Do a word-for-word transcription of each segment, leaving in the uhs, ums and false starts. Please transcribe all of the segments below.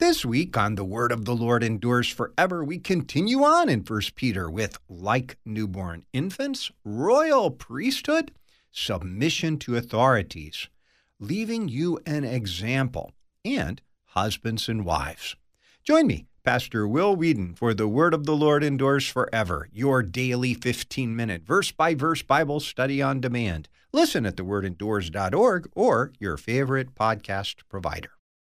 This week on The Word of the Lord Endures Forever, we continue on in First Peter with like newborn infants, royal priesthood, submission to authorities, leaving you an example, and husbands and wives. Join me, Pastor Will Whedon, for The Word of the Lord Endures Forever, your daily fifteen-minute verse-by-verse Bible study on demand. Listen at the word endures dot org or your favorite podcast provider.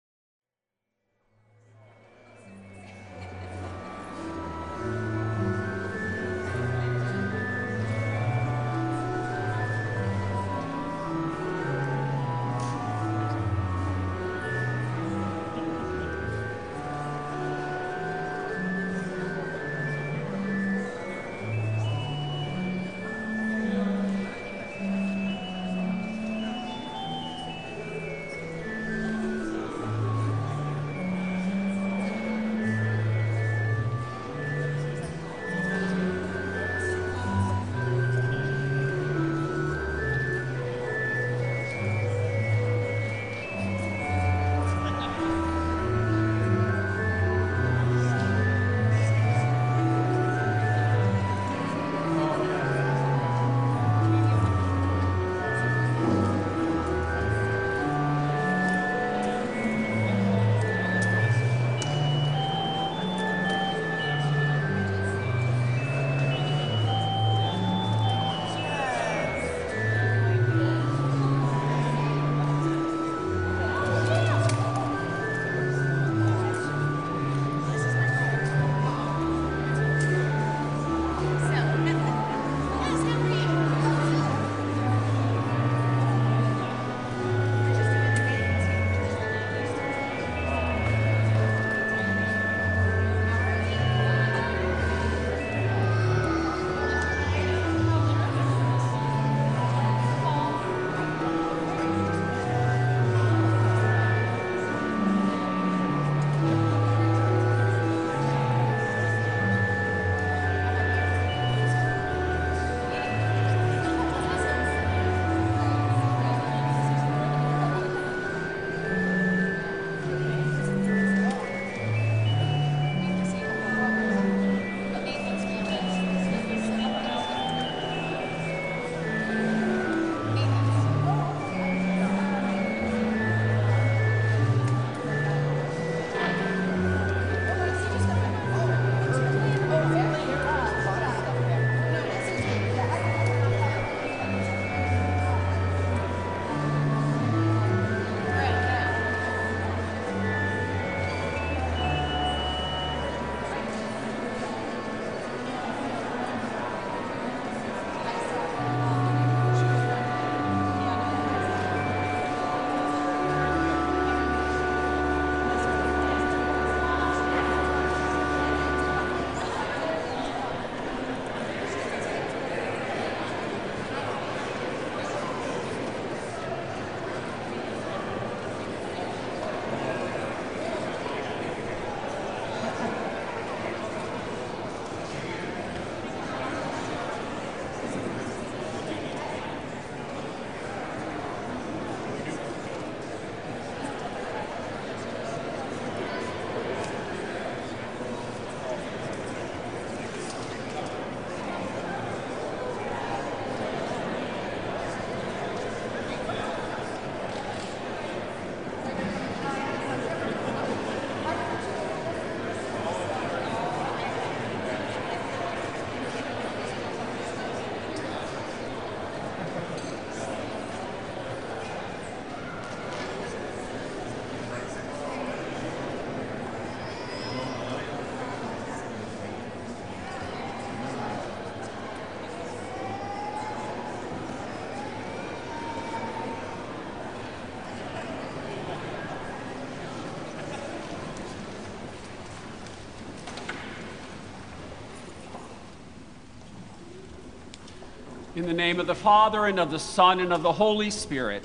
In the name of the Father, and of the Son, and of the Holy Spirit.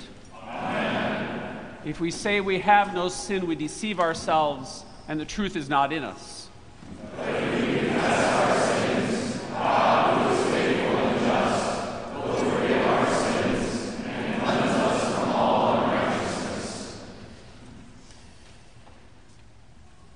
Amen. If we say we have no sin, we deceive ourselves, and the truth is not in us. But if we confess our sins, God, who is faithful and just, will forgive our sins and cleanse us from all unrighteousness.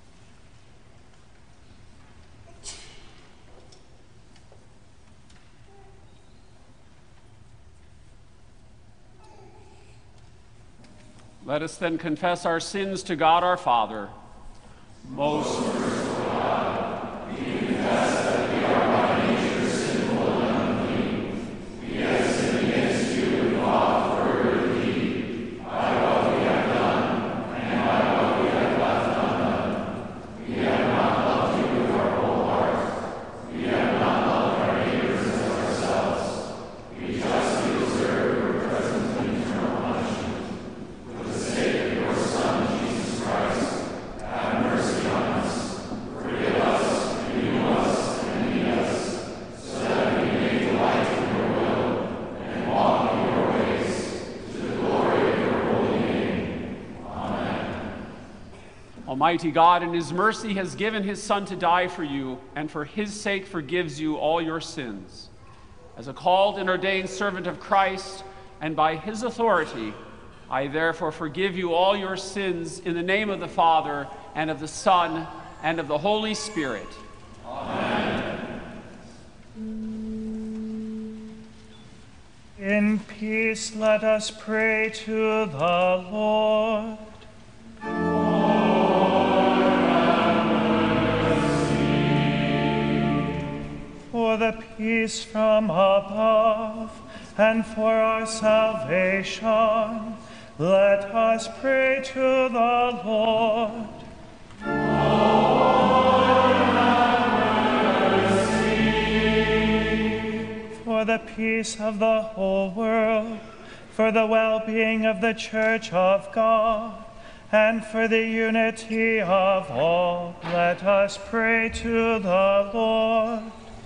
Let us then confess our sins to God our Father. Most merciful God, we confess that we are by nature sinful and unclean. We have sinned against you in thought, word, and deed, by what we have done and by what we have left undone. We have not loved you with our whole heart. We have not loved our neighbors as ourselves. We justly deserve your present and eternal punishment. For the sake of your Son, Jesus Christ, have mercy on us. Forgive us, renew us, and lead us, so that we may delight in your will and walk in your ways, to the glory of your holy name. Amen. Almighty God, in his mercy, has given his Son to die for you, and for his sake forgives you all your sins. As a called and ordained servant of Christ, and by his authority, I therefore forgive you all your sins in the name of the Father, and of the Son, and of the Holy Spirit. Amen. In peace let us pray to the Lord. For the peace from above, and for our salvation, let us pray to the Lord. Lord, have mercy. For the peace of the whole world, for the well-being of the Church of God, and for the unity of all, let us pray to the Lord.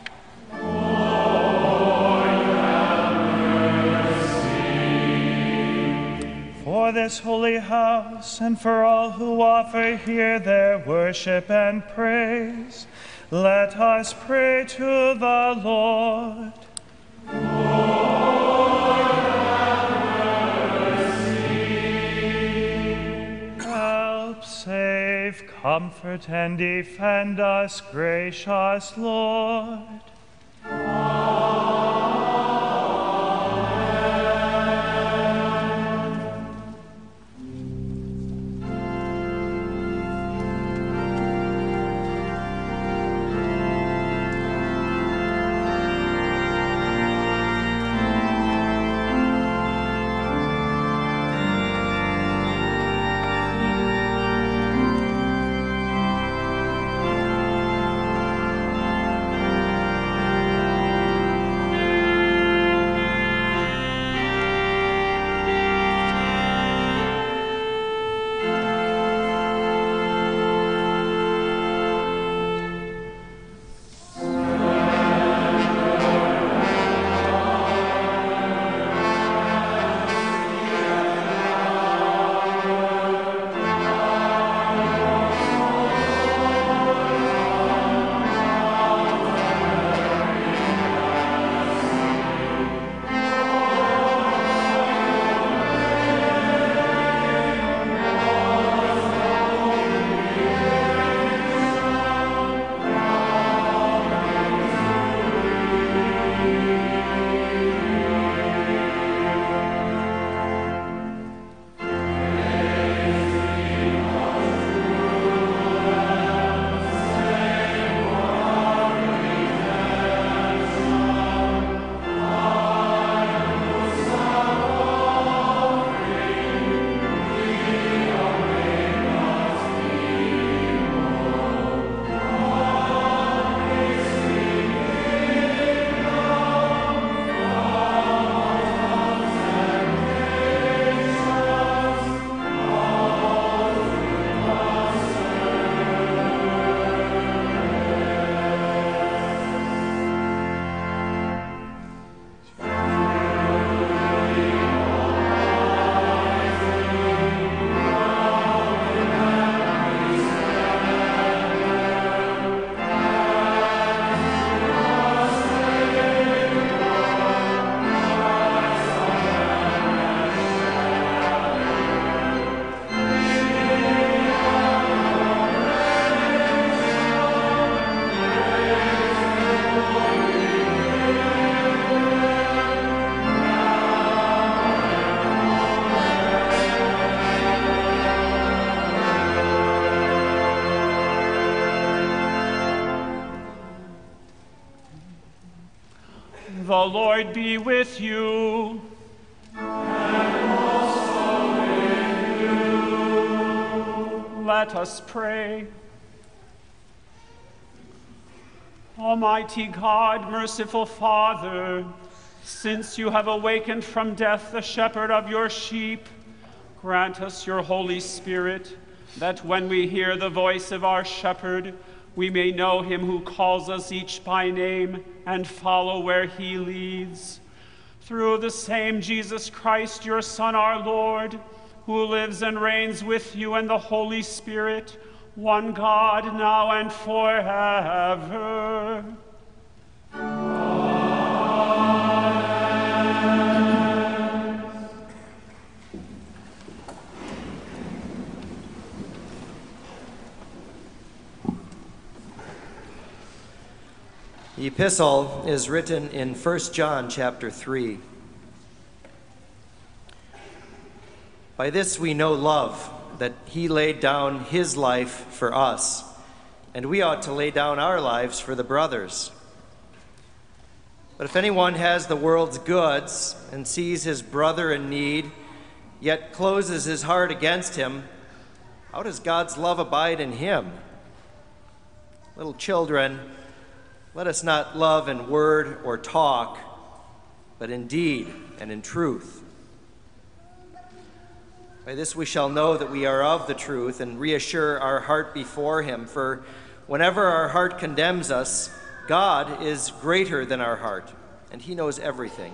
For this holy house, and for all who offer here their worship and praise, let us pray to the Lord. Lord, have mercy. Help, save, comfort, and defend us, gracious Lord. The Lord be with you. And also with you. Let us pray. Almighty God, merciful Father, since you have awakened from death the shepherd of your sheep, grant us your Holy Spirit, that when we hear the voice of our shepherd, we may know him who calls us each by name and follow where he leads. Through the same Jesus Christ, your Son, our Lord, who lives and reigns with you and the Holy Spirit, one God, now and forever. The epistle is written in First John chapter three. By this we know love, that he laid down his life for us, and we ought to lay down our lives for the brothers. But if anyone has the world's goods and sees his brother in need, yet closes his heart against him, how does God's love abide in him? Little children, let us not love in word or talk, but in deed and in truth. By this we shall know that we are of the truth and reassure our heart before him. For whenever our heart condemns us, God is greater than our heart, and he knows everything.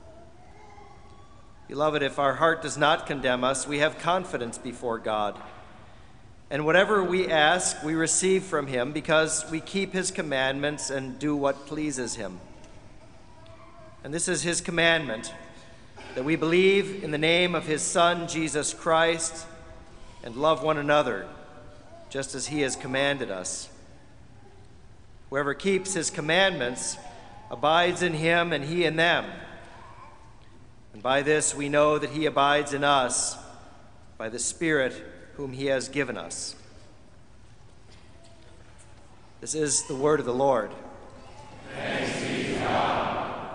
Beloved, if our heart does not condemn us, we have confidence before God. And whatever we ask, we receive from him, because we keep his commandments and do what pleases him. And this is his commandment, that we believe in the name of his Son, Jesus Christ, and love one another, just as he has commanded us. Whoever keeps his commandments abides in him, and he in them. And by this we know that he abides in us, by the Spirit whom he has given us. This is the word of the Lord. Thanks be to God.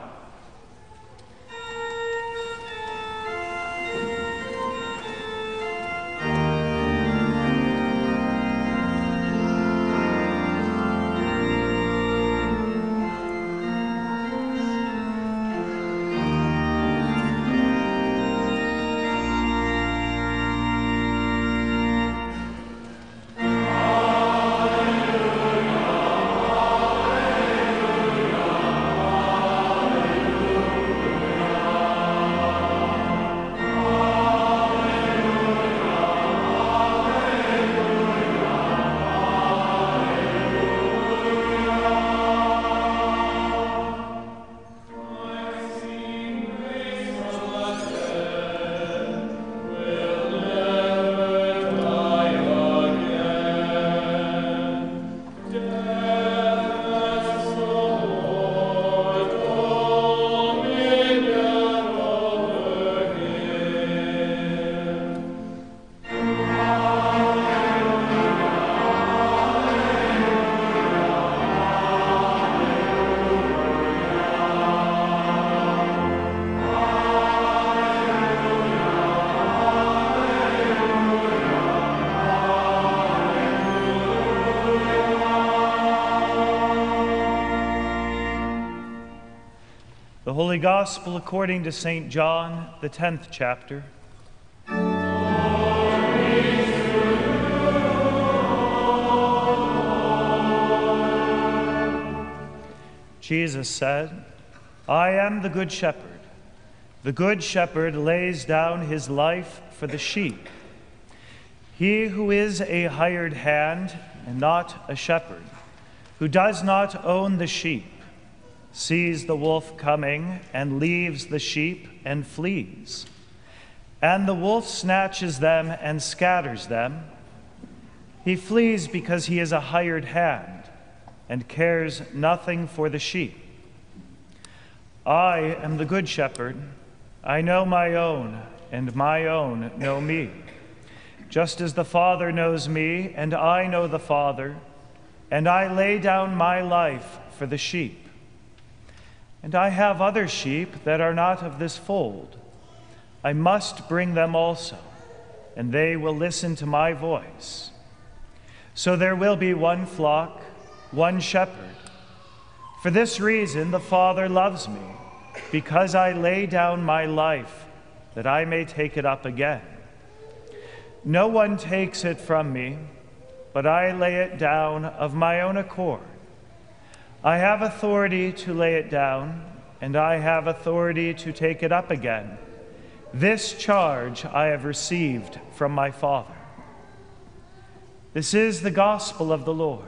The Holy Gospel according to Saint John, the tenth chapter. Jesus said, I am the good shepherd. The good shepherd lays down his life for the sheep. He who is a hired hand and not a shepherd, who does not own the sheep, sees the wolf coming and leaves the sheep and flees. And the wolf snatches them and scatters them. He flees because he is a hired hand and cares nothing for the sheep. I am the good shepherd. I know my own, and my own know me. Just as the Father knows me, and I know the Father, and I lay down my life for the sheep. And I have other sheep that are not of this fold. I must bring them also, and they will listen to my voice. So there will be one flock, one shepherd. For this reason the Father loves me, because I lay down my life, that I may take it up again. No one takes it from me, but I lay it down of my own accord. I have authority to lay it down, and I have authority to take it up again. This charge I have received from my Father. This is the gospel of the Lord.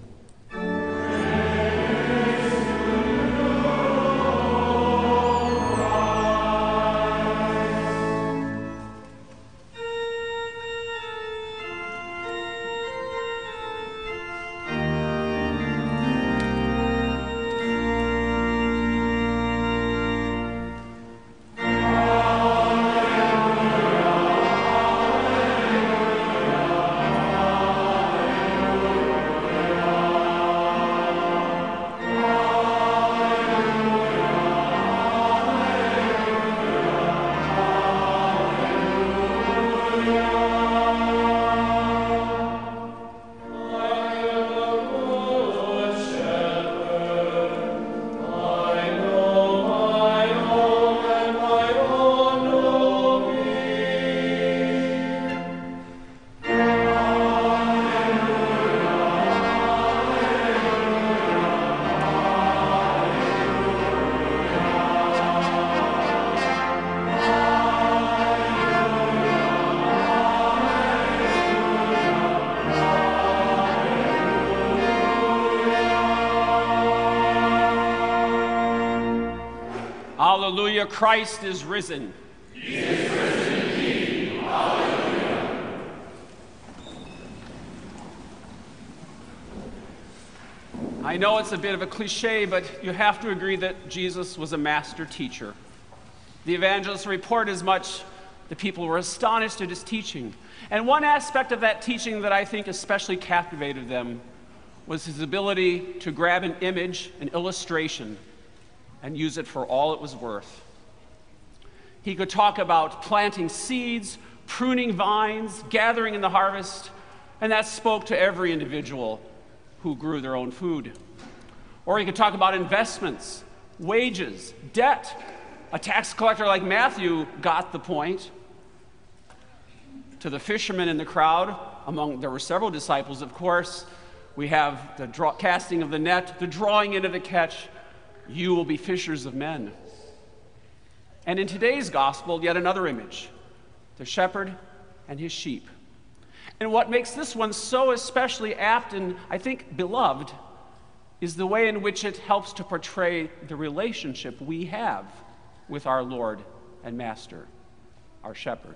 Hallelujah, Christ is risen. He is risen indeed. Hallelujah. I know it's a bit of a cliche, but you have to agree that Jesus was a master teacher. The evangelists report as much. The people were astonished at his teaching. And one aspect of that teaching that I think especially captivated them was his ability to grab an image, an illustration, and use it for all it was worth. He could talk about planting seeds, pruning vines, gathering in the harvest, and that spoke to every individual who grew their own food. Or he could talk about investments, wages, debt. A tax collector like Matthew got the point. To the fishermen in the crowd, among there were several disciples, of course, we have the draw, casting of the net, the drawing into the catch. You will be fishers of men. And in today's gospel, yet another image, the shepherd and his sheep. And what makes this one so especially apt and, I think, beloved is the way in which it helps to portray the relationship we have with our Lord and Master, our shepherd.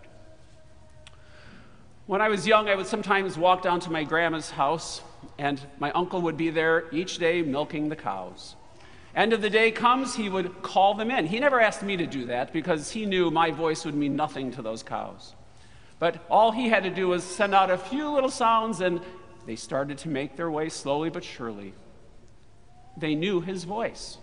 When I was young, I would sometimes walk down to my grandma's house, and my uncle would be there each day milking the cows. End of the day comes, he would call them in. He never asked me to do that because he knew my voice would mean nothing to those cows. But all he had to do was send out a few little sounds, and they started to make their way slowly but surely. They knew his voice.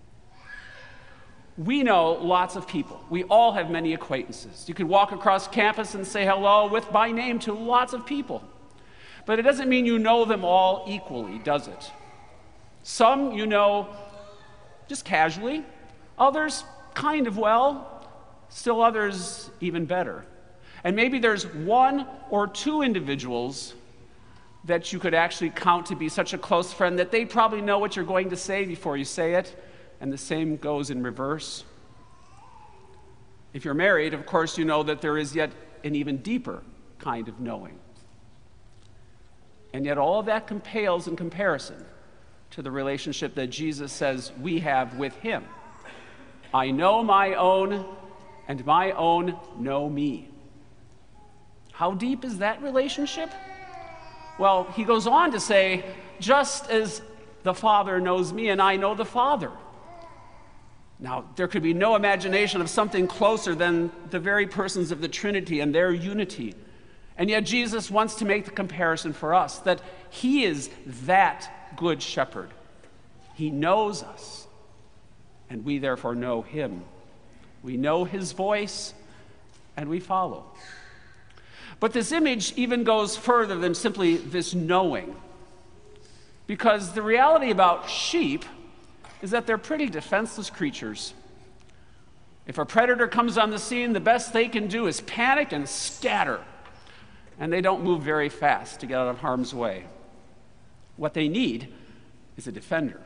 We know lots of people. We all have many acquaintances. You could walk across campus and say hello with by name to lots of people. But it doesn't mean you know them all equally, does it? Some you know just casually, others kind of well, still others even better. And maybe there's one or two individuals that you could actually count to be such a close friend that they probably know what you're going to say before you say it, and the same goes in reverse. If you're married, of course, you know that there is yet an even deeper kind of knowing. And yet all of that pales in comparison to the relationship that Jesus says we have with him. I know my own, and my own know me. How deep is that relationship? Well, he goes on to say, just as the Father knows me and I know the Father. Now, there could be no imagination of something closer than the very persons of the Trinity and their unity. And yet Jesus wants to make the comparison for us, that he is that good shepherd. He knows us. and we therefore know him. We know his voice, and we follow. But this image even goes further than simply this knowing, because the reality about sheep is that they're pretty defenseless creatures. If a predator comes on the scene, the best they can do is panic and scatter, and they don't move very fast to get out of harm's way. What they need is a defender.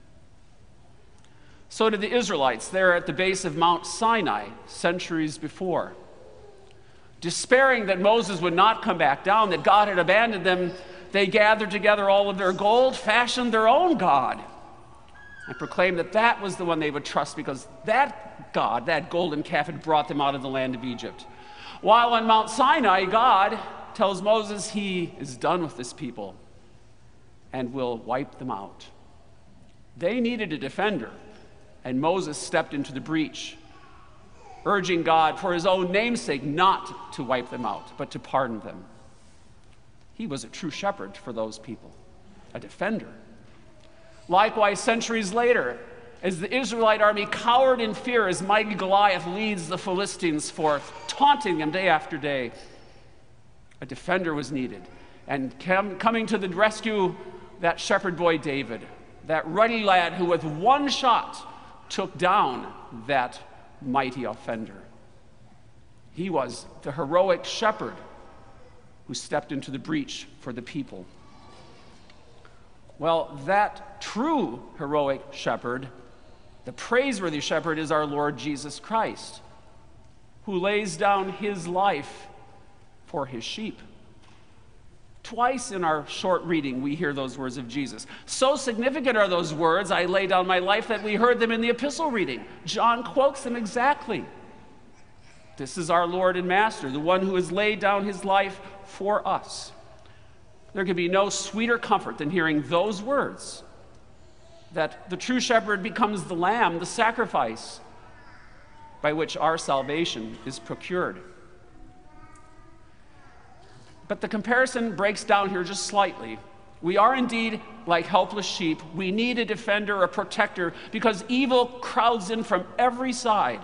So did the Israelites there at the base of Mount Sinai centuries before. Despairing that Moses would not come back down, that God had abandoned them, they gathered together all of their gold, fashioned their own god, and proclaimed that that was the one they would trust because that God, that golden calf, had brought them out of the land of Egypt. While on Mount Sinai, God tells Moses he is done with this people and will wipe them out. They needed a defender, and Moses stepped into the breach, urging God for his own namesake not to wipe them out, but to pardon them. He was a true shepherd for those people, a defender. Likewise, centuries later, as the Israelite army cowered in fear as mighty Goliath leads the Philistines forth, taunting them day after day, a defender was needed. And cam- coming to the rescue, that shepherd boy David, that ruddy lad who with one shot took down that mighty offender. He was the heroic shepherd who stepped into the breach for the people. Well, that true heroic shepherd, the praiseworthy shepherd, is our Lord Jesus Christ, who lays down his life for his sheep. Twice in our short reading, we hear those words of Jesus. So significant are those words, I lay down my life, that we heard them in the epistle reading. John quotes them exactly. This is our Lord and Master, the one who has laid down his life for us. There can be no sweeter comfort than hearing those words, that the true shepherd becomes the lamb, the sacrifice by which our salvation is procured. But the comparison breaks down here just slightly. We are indeed like helpless sheep. We need a defender, a protector, because evil crowds in from every side.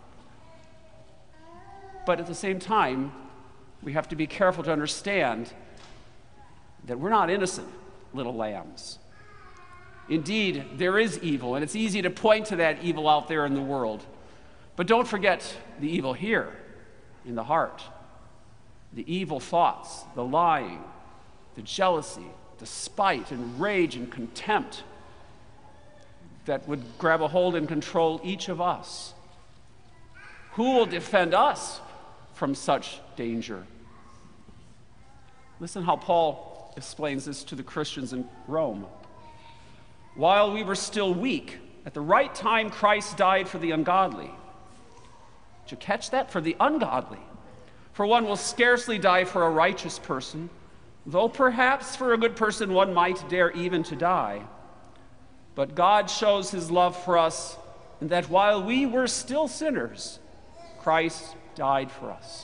But at the same time, we have to be careful to understand that we're not innocent little lambs. Indeed, there is evil, and it's easy to point to that evil out there in the world. But don't forget the evil here in the heart. The evil thoughts, the lying, the jealousy, the spite and rage and contempt that would grab a hold and control each of us. Who will defend us from such danger? Listen how Paul explains this to the Christians in Rome. While we were still weak, at the right time Christ died for the ungodly. Did you catch that? For the ungodly. For one will scarcely die for a righteous person, though perhaps for a good person one might dare even to die. But God shows his love for us in that while we were still sinners, Christ died for us.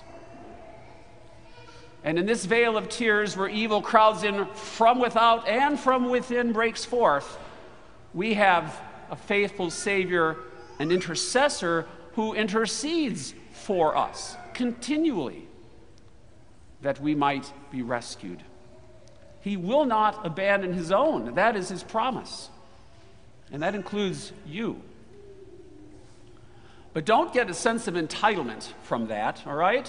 And in this vale of tears where evil crowds in from without and from within breaks forth, we have a faithful Savior, an intercessor who intercedes for us continually, that we might be rescued. He will not abandon his own. That is his promise. And that includes you. But don't get a sense of entitlement from that, all right?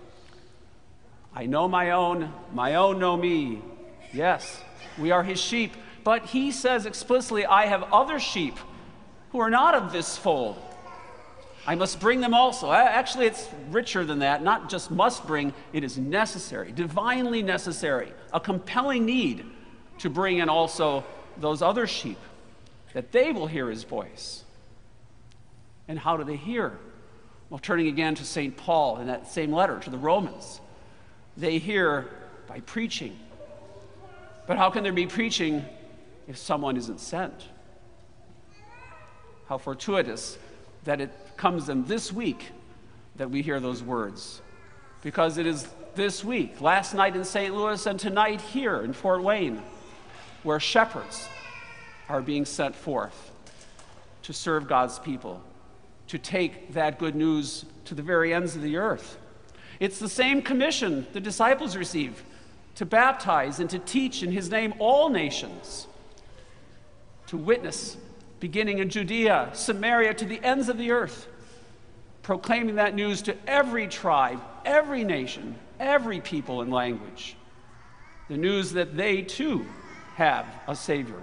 I know my own, my own know me. Yes, we are his sheep. But he says explicitly, I have other sheep who are not of this fold. I must bring them also. Actually, it's richer than that. Not just must bring, it is necessary, divinely necessary, a compelling need to bring in also those other sheep, that they will hear his voice. And how do they hear? Well, turning again to Saint Paul in that same letter to the Romans, they hear by preaching. But how can there be preaching if someone isn't sent? How fortuitous that it comes in this week that we hear those words. Because it is this week, last night in Saint Louis and tonight here in Fort Wayne, where shepherds are being sent forth to serve God's people, to take that good news to the very ends of the earth. It's the same commission the disciples receive, to baptize and to teach in his name all nations, to witness, beginning in Judea, Samaria, to the ends of the earth, proclaiming that news to every tribe, every nation, every people and language. The news that they too have a Savior.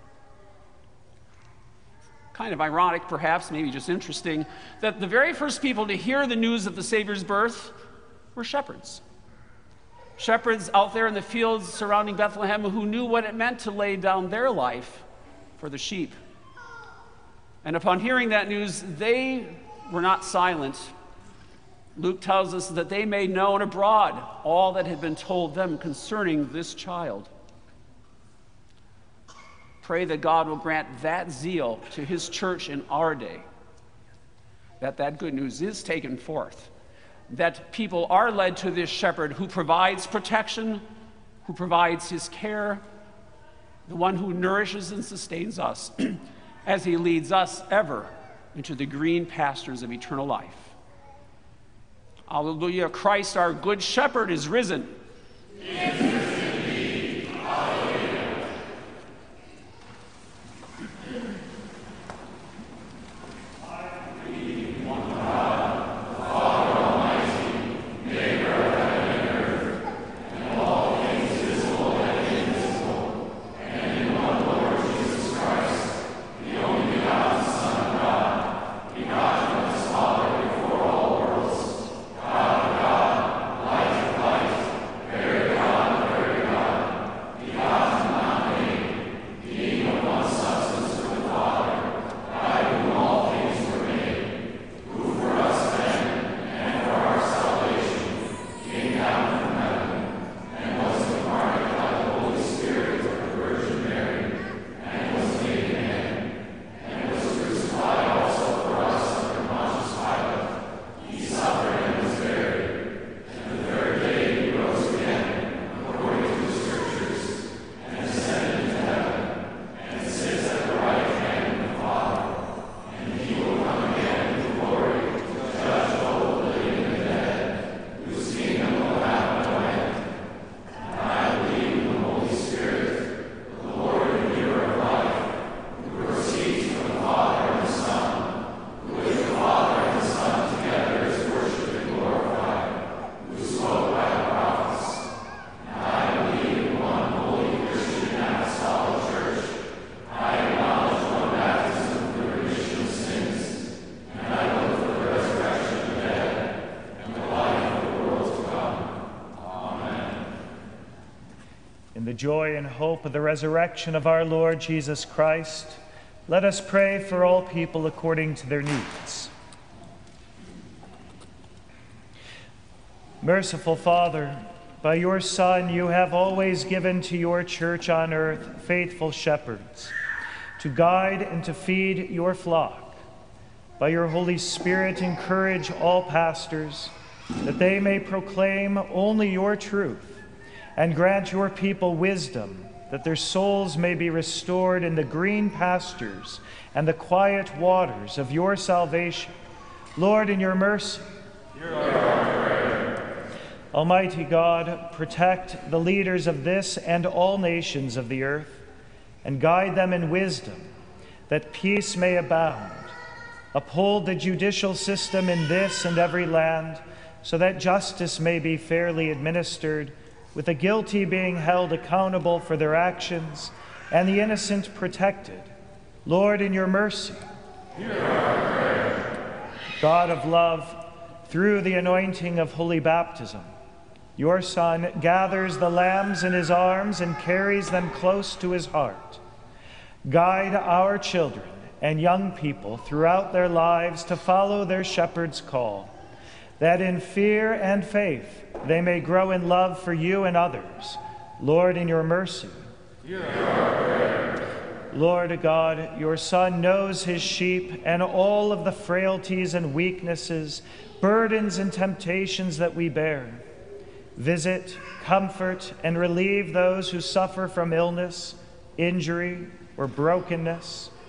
Kind of ironic, perhaps, maybe just interesting, that the very first people to hear the news of the Savior's birth were shepherds. Shepherds out there in the fields surrounding Bethlehem who knew what it meant to lay down their life for the sheep. And upon hearing that news, they were not silent. Luke tells us that they made known abroad all that had been told them concerning this child. Pray that God will grant that zeal to his church in our day, that that good news is taken forth, that people are led to this shepherd who provides protection, who provides his care, the one who nourishes and sustains us as he leads us ever into the green pastures of eternal life. Alleluia, Christ our good shepherd is risen. He is risen indeed. Alleluia. I believe in one God, the Father Almighty, maker of heaven and earth, and all things visible and invisible, and in one Lord Jesus Christ, the only begotten Son of God, begotten of his Father before all worlds, God of God, light of light, very God of very God, begotten, not made, being of one substance with the Father, by whom all things were made, who for us men and for our salvation came down from heaven, and was incarnate by the Holy Spirit of the Virgin Mary, and was made man, and was crucified also for us under Pontius Pilate. He suffered and was buried, and the third day he rose again, according to the Scriptures, and ascended into heaven, and sits at the right hand of the Father. And he will come again in glory to judge both the living and the dead, whose kingdom will have no end. And I believe in the Holy Spirit, the Lord and giver of life, who proceeds from the Father and the Son, who with the Father and the Son together is worshipped and glorified, who spoke by the prophets. And I believe in one holy Christian and apostolic church. I acknowledge one baptism for the remission of sins, and I look for the resurrection of the dead and the life of the world to come. Amen. In the joy and hope of the resurrection of our Lord Jesus Christ, let us pray for all people according to their needs. Merciful Father, by your Son you have always given to your church on earth faithful shepherds to guide and to feed your flock. By your Holy Spirit encourage all pastors that they may proclaim only your truth, and grant your people wisdom that their souls may be restored in the green pastures and the quiet waters of your salvation. Lord, in your mercy. Hear our prayer. Almighty God, protect the leaders of this and all nations of the earth, and guide them in wisdom, that peace may abound. Uphold the judicial system in this and every land, so that justice may be fairly administered, with the guilty being held accountable for their actions, and the innocent protected. Lord, in your mercy. Hear our prayer. God of love, through the anointing of holy baptism, your Son gathers the lambs in his arms and carries them close to his heart. Guide our children and young people throughout their lives to follow their shepherd's call, that in fear and faith they may grow in love for you and others. Lord, in your mercy. Hear our prayer. Lord God, your Son knows his sheep and all of the frailties and weaknesses, burdens and temptations that we bear. Visit, comfort, and relieve those who suffer from illness, injury, or brokenness.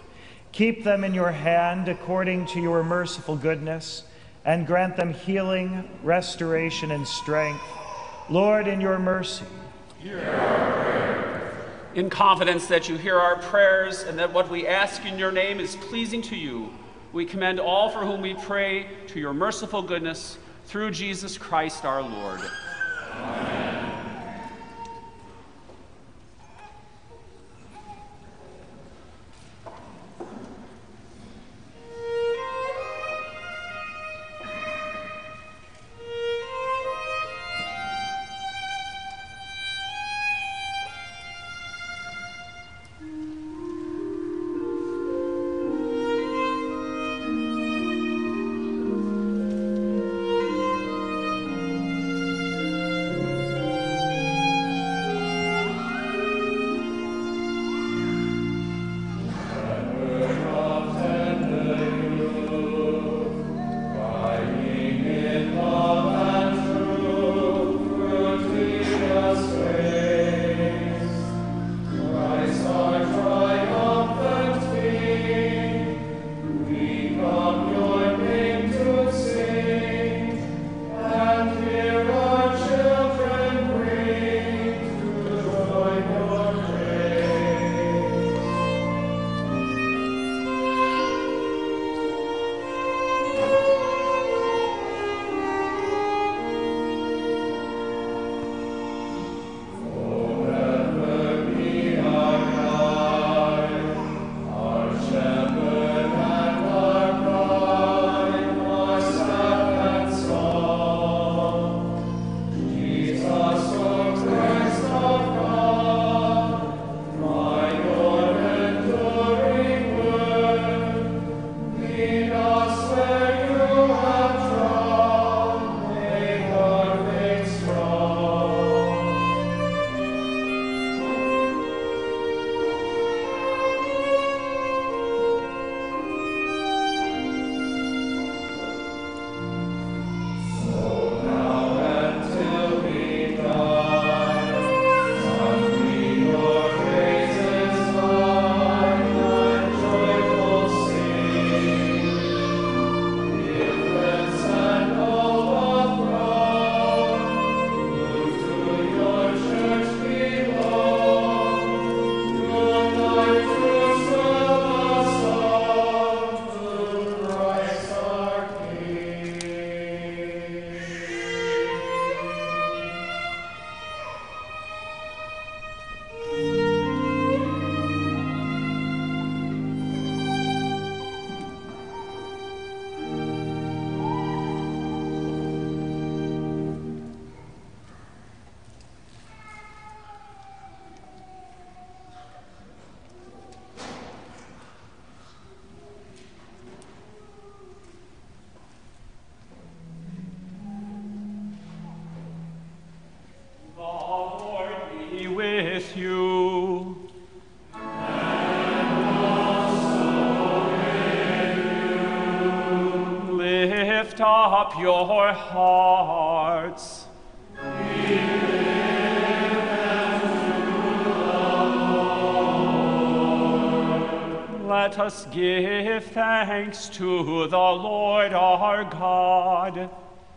Keep them in your hand according to your merciful goodness, and grant them healing, restoration, and strength. Lord, in your mercy, hear our prayer. In confidence that you hear our prayers and that what we ask in your name is pleasing to you, we commend all for whom we pray to your merciful goodness through Jesus Christ our Lord. Amen. lift up your hearts. We lift them to the Lord. Let us give thanks to the Lord our God.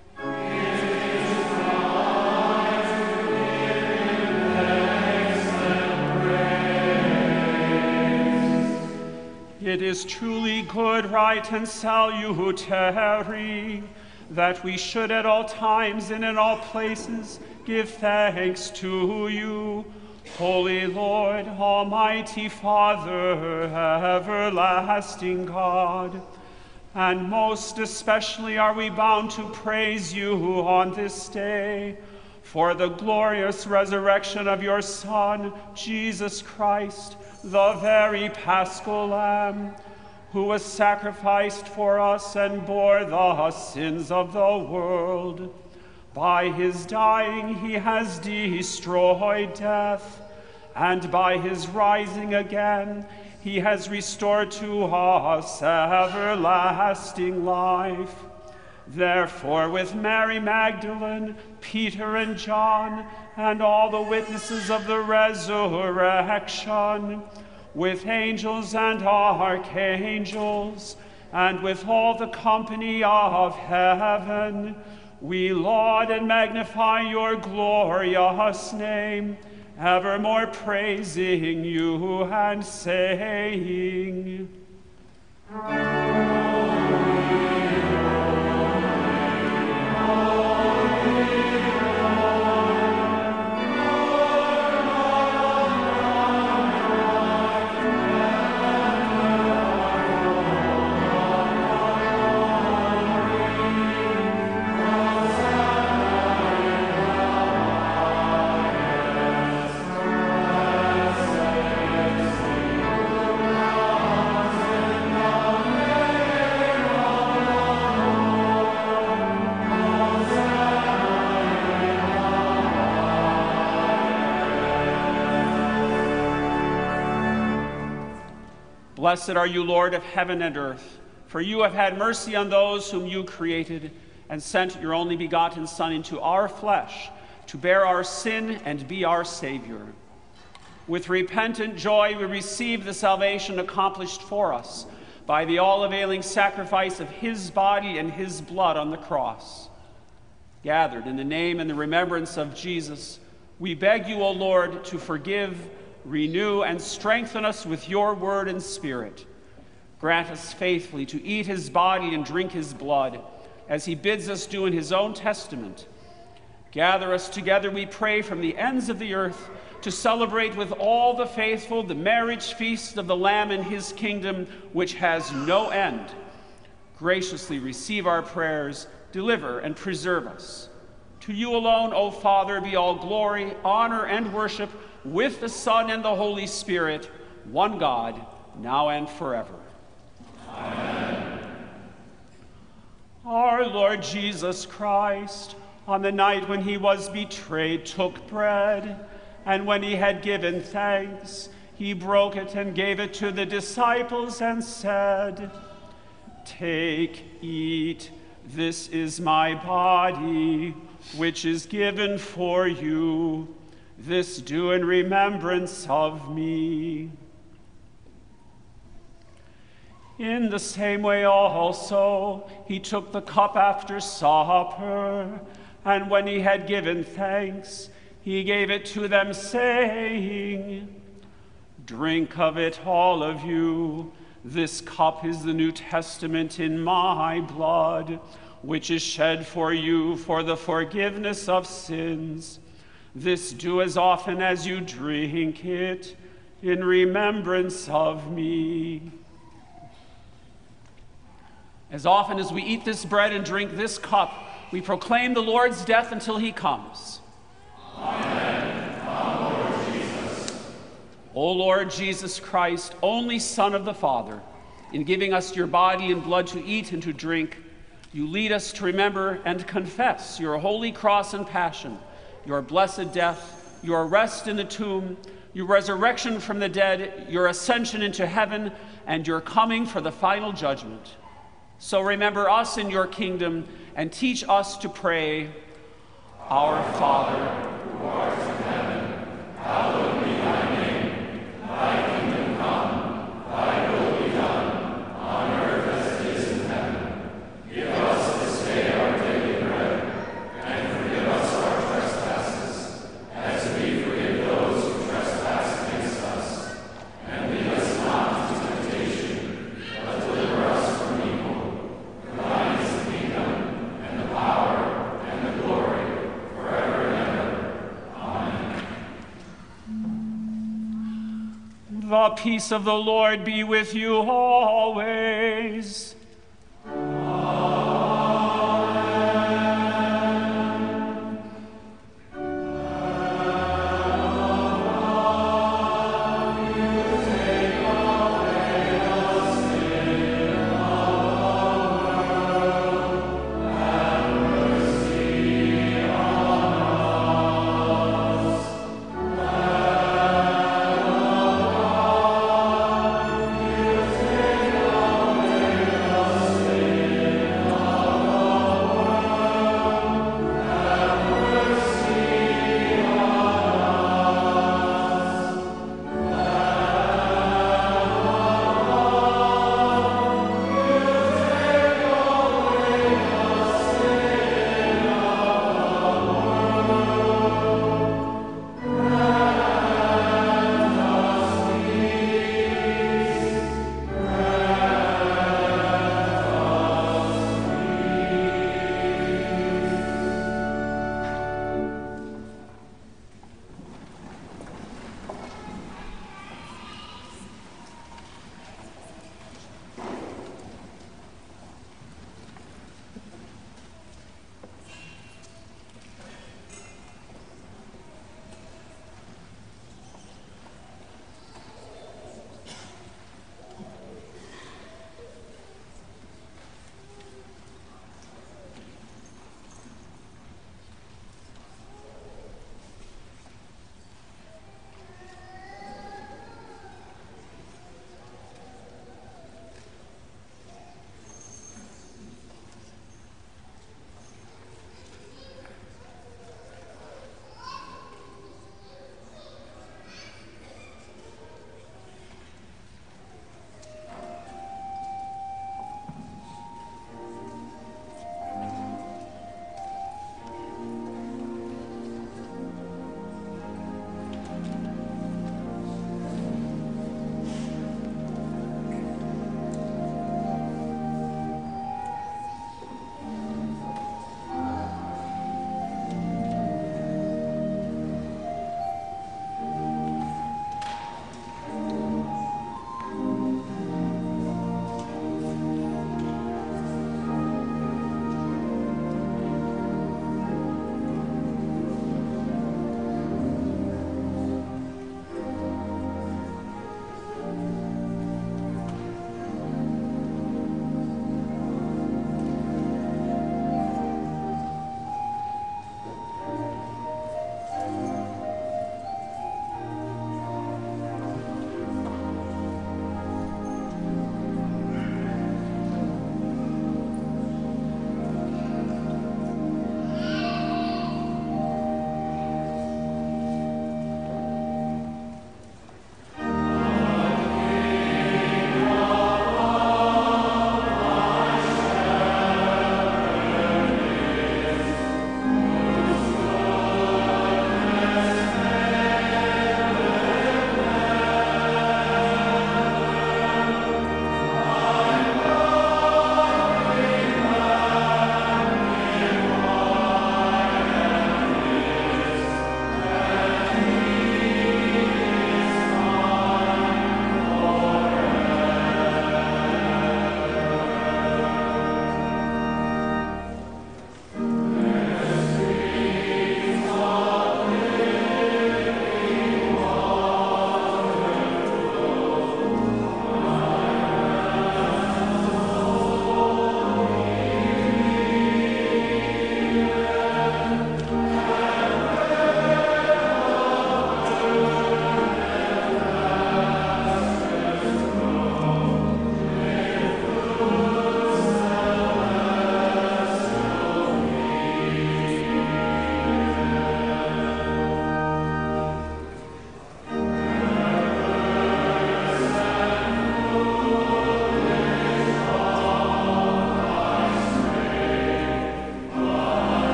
It is truly good, right, and salutary that we should at all times and in all places give thanks to you, Holy Lord, Almighty Father, everlasting God. And most especially are we bound to praise you on this day for the glorious resurrection of your Son, Jesus Christ, the very Paschal Lamb, who was sacrificed for us and bore the sins of the world. By his dying he has destroyed death, and by his rising again he has restored to us everlasting life. Therefore, with Mary Magdalene, Peter and John, and all the witnesses of the resurrection, with angels and archangels, and with all the company of heaven, we laud and magnify your glorious name, evermore praising you and saying, Blessed are you, Lord of heaven and earth, for you have had mercy on those whom you created and sent your only begotten Son into our flesh to bear our sin and be our Savior. With repentant joy we receive the salvation accomplished for us by the all-availing sacrifice of his body and his blood on the cross. Gathered in the name and the remembrance of Jesus, we beg you, O Lord, to forgive, renew, and strengthen us with your word and spirit. Grant us faithfully to eat his body and drink his blood, as he bids us do in his own testament. Gather us together, we pray, from the ends of the earth to celebrate with all the faithful the marriage feast of the Lamb in his kingdom, which has no end. Graciously receive our prayers, deliver and preserve us. To you alone, O Father, be all glory, honor, and worship, with the Son and the Holy Spirit, one God, now and forever. Amen. Our Lord Jesus Christ, on the night when he was betrayed, took bread, and when he had given thanks, he broke it and gave it to the disciples and said, "Take, eat, this is my body, which is given for you. This do in remembrance of me." In the same way also, he took the cup after supper, and when he had given thanks, he gave it to them, saying, "Drink of it, all of you. This cup is the New Testament in my blood, which is shed for you for the forgiveness of sins. This do as often as you drink it in remembrance of me." As often as we eat this bread and drink this cup, we proclaim the Lord's death until he comes. Amen. Come, Lord Jesus. O Lord Jesus Christ, only Son of the Father, in giving us your body and blood to eat and to drink, you lead us to remember and confess your holy cross and passion, your blessed death, your rest in the tomb, your resurrection from the dead, your ascension into heaven, and your coming for the final judgment. So remember us in your kingdom and teach us to pray, "Our Father, who art in heaven, hallowed be thy name. Thy kingdom come, thy will be done, on earth as it is in heaven. Give us this day our daily bread, and forgive us our trespasses, as we forgive those who trespass against us. And lead us not into temptation, but deliver us from evil. For thine is the kingdom, and the power, and the glory, forever and ever. Amen. the peace of the Lord be with you always."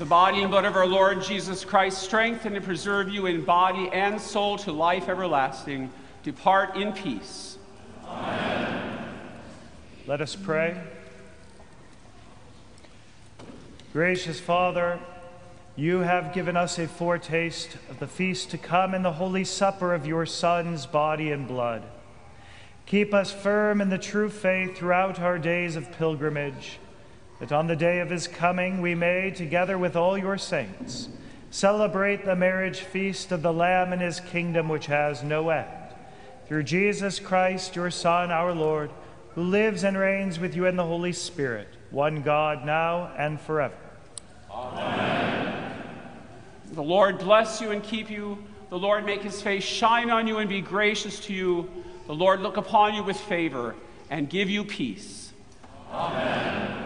body and blood of our Lord Jesus Christ strengthen and preserve you in body and soul to life everlasting. Depart in peace. Amen. Let us pray. Gracious Father, you have given us a foretaste of the feast to come in the holy supper of your Son's body and blood. Keep us firm in the true faith throughout our days of pilgrimage, that on the day of his coming we may, together with all your saints, celebrate the marriage feast of the Lamb in his kingdom which has no end. Through Jesus Christ, your Son, our Lord, who lives and reigns with you in the Holy Spirit, one God, now and forever. Amen. The Lord bless you and keep you. The Lord make his face shine on you and be gracious to you. The Lord look upon you with favor and give you peace. Amen.